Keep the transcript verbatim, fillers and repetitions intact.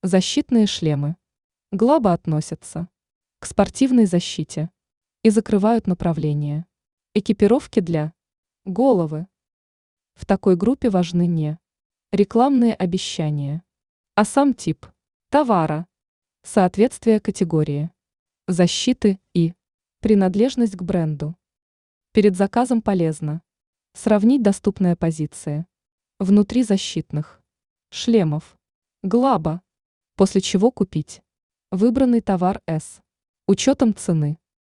Защитные шлемы. Глаба относятся к спортивной защите и закрывают направление экипировки для головы. В такой группе важны не рекламные обещания, а сам тип товара, соответствие категории защиты и принадлежность к бренду. Перед заказом полезно сравнить доступные позиции внутри защитных шлемов Глаба, после чего купить выбранный товар с учетом цены.